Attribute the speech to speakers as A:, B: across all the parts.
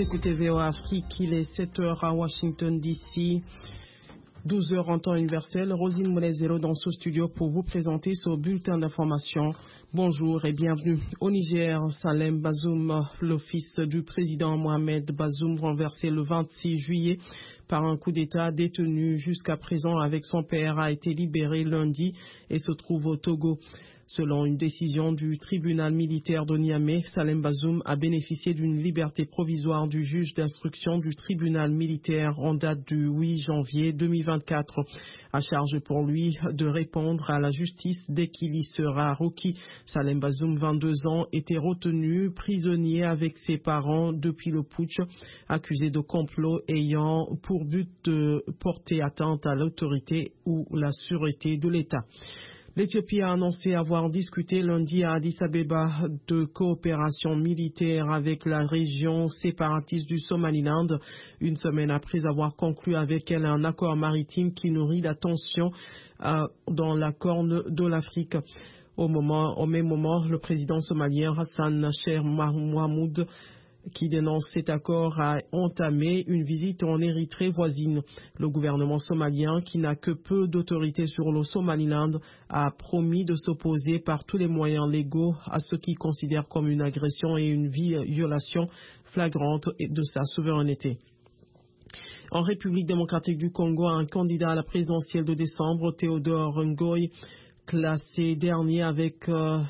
A: écoutez VOA Afrique, il est 7h à Washington DC, 12h en temps universel. Rosine Moulezero dans ce studio pour vous présenter ce bulletin d'information. Bonjour et bienvenue. Au Niger, Salem Bazoum, le fils du président Mohamed Bazoum, renversé le 26 juillet par un coup d'État, détenu jusqu'à présent avec son père, a été libéré lundi et se trouve au Togo. Selon une décision du tribunal militaire de Niamey, Salem Bazoum a bénéficié d'une liberté provisoire du juge d'instruction du tribunal militaire en date du 8 janvier 2024. À charge pour lui de répondre à la justice dès qu'il y sera requis. Salem Bazoum, 22 ans, était retenu prisonnier avec ses parents depuis le putsch, accusé de complot ayant pour but de porter atteinte à l'autorité ou la sûreté de l'État. L'Éthiopie a annoncé avoir discuté lundi à Addis Abeba de coopération militaire avec la région séparatiste du Somaliland, une semaine après avoir conclu avec elle un accord maritime qui nourrit la tension dans la Corne de l'Afrique. Au même moment, le président somalien Hassan Sheikh Mohamud, qui dénonce cet accord, a entamé une visite en Érythrée voisine. Le gouvernement somalien, qui n'a que peu d'autorité sur le Somaliland, a promis de s'opposer par tous les moyens légaux à ce qu'il considère comme une agression et une violation flagrante de sa souveraineté. En République démocratique du Congo, un candidat à la présidentielle de décembre, Théodore Ngoy, classé dernier avec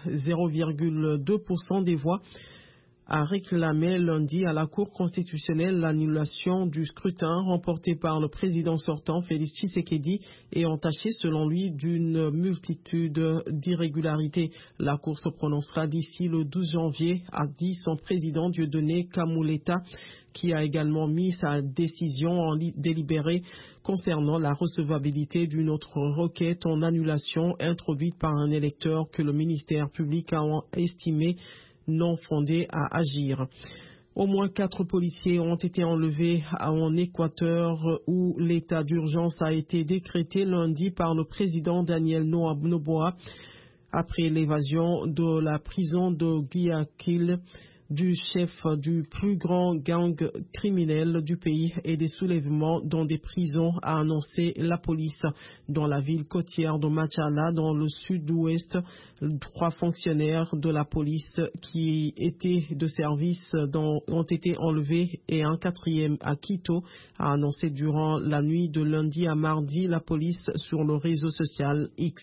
A: 0,2% des voix, a réclamé lundi à la Cour constitutionnelle l'annulation du scrutin remporté par le président sortant Félix Tshisekedi et entaché selon lui d'une multitude d'irrégularités. La Cour se prononcera d'ici le 12 janvier, a dit son président Dieudonné Kamuleta, qui a également mis sa décision en délibéré concernant la recevabilité d'une autre requête en annulation introduite par un électeur que le ministère public a estimé non fondé à agir. Au moins 4 policiers ont été enlevés en Équateur où l'état d'urgence a été décrété lundi par le président Daniel Noboa après l'évasion de la prison de Guayaquil du chef du plus grand gang criminel du pays et des soulèvements dans des prisons, a annoncé la police. Dans la ville côtière de Machala, dans le sud-ouest, 3 fonctionnaires de la police qui étaient de service ont été enlevés et un 4e à Quito, a annoncé durant la nuit de lundi à mardi la police sur le réseau social X.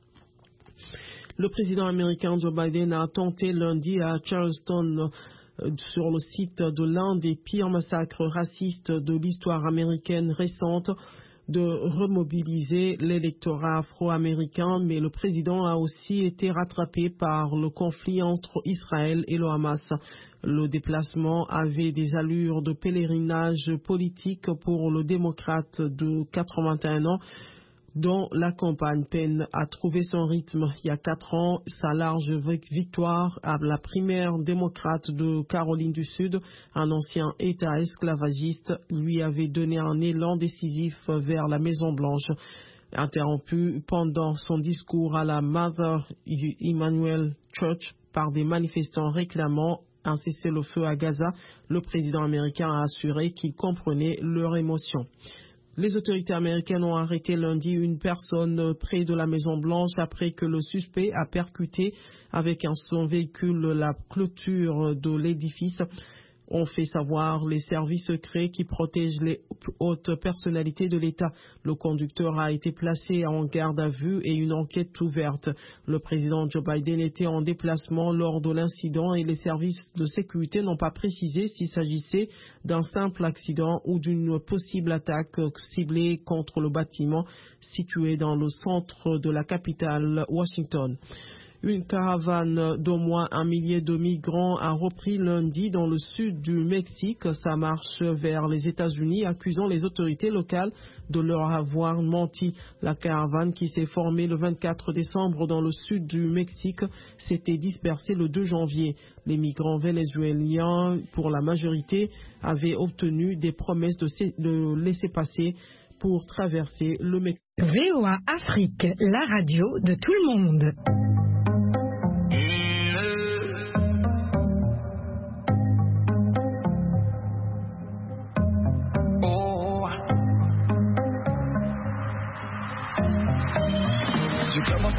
A: Le président américain Joe Biden a tenté lundi à Charleston, sur le site de l'un des pires massacres racistes de l'histoire américaine récente, de remobiliser l'électorat afro-américain, mais le président a aussi été rattrapé par le conflit entre Israël et le Hamas. Le déplacement avait des allures de pèlerinage politique pour le démocrate de 81 ans, dont la campagne peine à trouver son rythme. Il y a 4 ans, sa large victoire à la primaire démocrate de Caroline du Sud, un ancien État esclavagiste, lui avait donné un élan décisif vers la Maison-Blanche. Interrompu pendant son discours à la Mother Emanuel Church par des manifestants réclamant un cessez-le-feu à Gaza, le président américain a assuré qu'il comprenait leur émotion. Les autorités américaines ont arrêté lundi une personne près de la Maison-Blanche après que le suspect a percuté avec son véhicule la clôture de l'édifice. Ont fait savoir les services secrets qui protègent les hautes personnalités de l'État. Le conducteur a été placé en garde à vue et une enquête ouverte. Le président Joe Biden était en déplacement lors de l'incident et les services de sécurité n'ont pas précisé s'il s'agissait d'un simple accident ou d'une possible attaque ciblée contre le bâtiment situé dans le centre de la capitale, Washington. Une caravane d'au moins 1 millier de migrants a repris lundi dans le sud du Mexique sa marche vers les États-Unis, accusant les autorités locales de leur avoir menti. La caravane, qui s'est formée le 24 décembre dans le sud du Mexique, s'était dispersée le 2 janvier. Les migrants vénézuéliens, pour la majorité, avaient obtenu des promesses de laisser-passer pour traverser le Mexique.
B: VOA Afrique, la radio de tout le monde.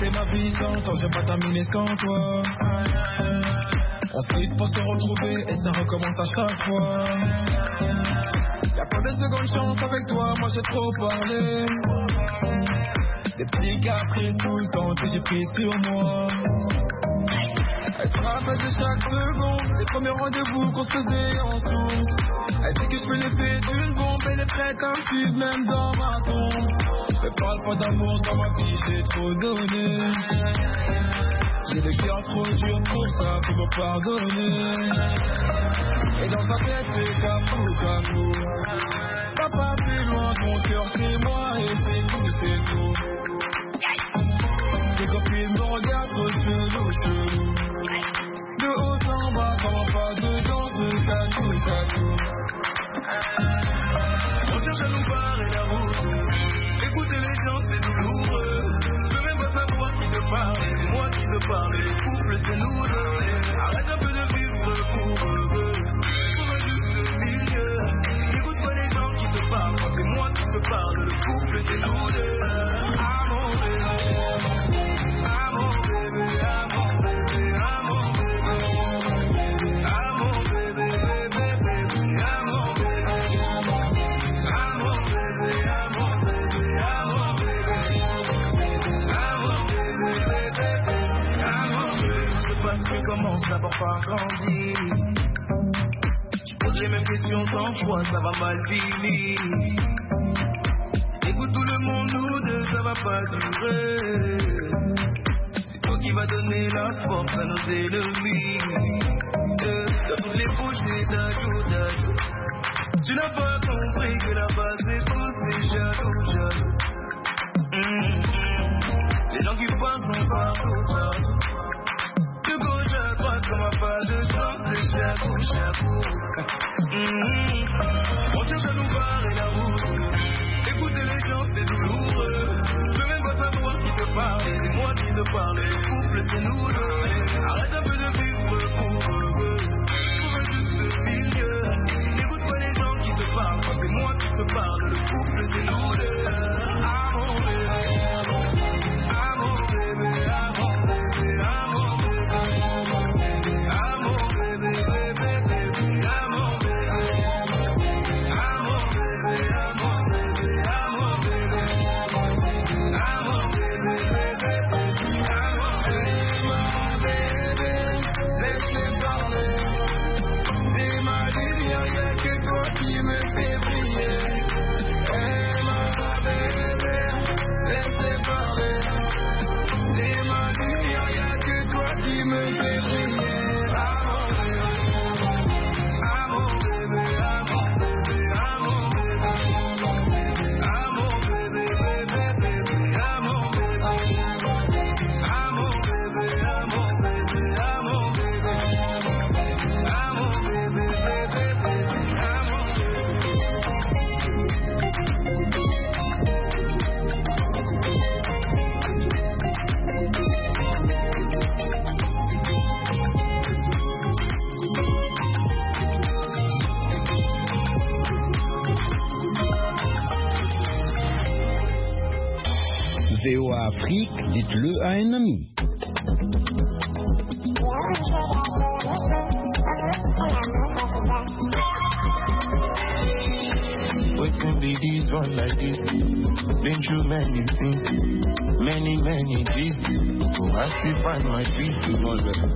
C: c'est ma vie sans toi, j'ai pas terminé sans toi. On se quitte pour se retrouver et ça recommence à chaque fois. Y'a pas de seconde chance avec toi, moi j'ai trop parlé. Des petits caprices tout le temps que j'ai pris sur moi. Elle se rappelle de chaque seconde, les premiers rendez-vous qu'on se faisait en dessous. Elle dit que je fais l'effet d'une bombe, elle est prête à me suivre même dans ma tombe. Mais parle pas d'amour dans ma vie, j'ai trop donné. J'ai le cœur trop dur pour ça, pour me pardonner. Et dans sa tête c'est capou, capou. Papa c'est loin, ton cœur c'est moi et c'est tout, c'est tout. Tes copines me regardent trop chelou, chelou. De haut en bas, comment pas dedans, de catou, catou. On cherche à nous barrer la route. Écouter les gens c'est douloureux. Je veux même pas savoir qui te parle. C'est moi qui te parle. Les couples c'est nous deux. Arrête un peu de vivre pour eux. Trouve juste le milieu. Écoute pas les gens qui te parlent. C'est moi qui te parle. Le couple c'est nous deux. Ah mon bébé. Ah mon bébé. Ah mon bébé. Ah mon bébé. Ah mon bébé. Bébé. Ah mon bébé. Ah mon bébé. Ah mon bébé. Ah mon bébé. Ah mon bébé. Bébé. Ah mon bébé. C'est parce que commence d'abord par grandir. Tu poses les mêmes questions 100 fois, ça va mal finir. Écoute tout le monde, nous deux, ça va pas durer. C'est toi qui vas donner la force à nos ennemis. Dans toutes les bouches des dadou, dadou. Tu n'as pas compris que la base c'est tous des jaloux, jaloux. Les gens qui passent sont partout, partout. De gauche à droite, comme un pas de temps, c'est jaloux, jaloux. On cherche à nous barrer la route. Écouter les gens, c'est douloureux. Je veux même pas savoir qui te parle. C'est moi qui te parle. Les couples, c'est nous deux. Arrête un peu de vivre pour eux. Trouve juste le milieu. Écoute pas les gens qui te parlent. C'est moi qui te parle. Le couple, c'est nous deux. Ah mon bébé. Ah mon bébé. Ah mon bébé. Ah mon bébé. Ah mon bébé. Bébé, bébé. Ah mon bébé. Ah mon bébé. Ah mon bébé. Ah mon bébé. Ah mon bébé. Bébé, bébé. Ah mon bébé. Ma bébé, laisse-les parler. C'est ma lumière, y'a que toi qui me fais briller. Eh ma bébé, laisse-les parler. C'est ma lumière, y'a que toi qui me fais briller. Ah mon bébé. Ah mon bébé. Ah mon bébé. Ah mon bébé. Ah mon bébé. Bébé, bébé. Ah mon bébé. Ah mon bébé. Ah mon bébé. Ah mon bébé. Ah mon bébé. Bébé, bébé. Ah mon
D: VOA Afrique, dites-le à un ami.
E: Waiting be this one like this. Been through many things, many G's. I still find my feet. Oh,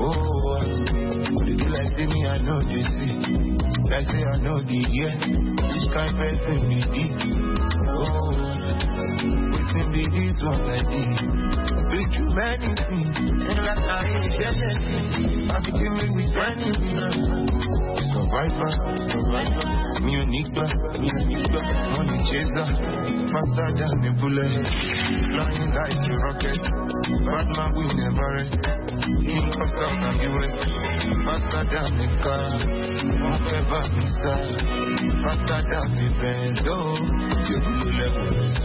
E: you like say me, I know they see. Like say I know the year. This kind of person me deep. Oh, waiting be this one like this. Been through many things, and like I ain't just I became with anything. Survivor, me a nigga, money chaser, faster than the bullet, flying like a rocket, bad man will never rest, king of South and US, faster than the car, whoever miss faster than the Benz, oh, you level.